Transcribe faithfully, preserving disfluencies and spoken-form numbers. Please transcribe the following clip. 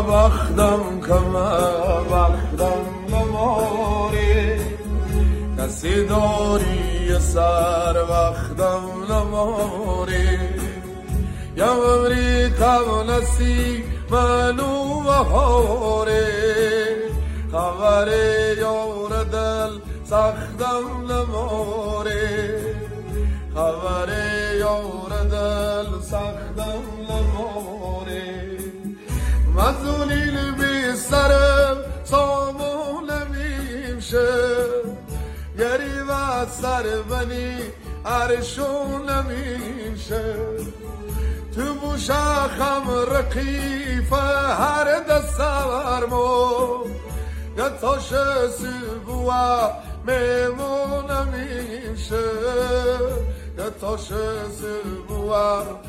وقتم کمه وقتم نماری کسی داری سر وقتم نماری یا امریکا نسی منو بهاره خبر یار دل سختم نماره خبر یار دل سختم نماره مزونیل بی سرم سامون نمیشه گری و سر بنی عرشون نمیشه تو بوشخم رقیفه هر دسترمو گتاش سبوا میمون نمیشه گتاش سبوا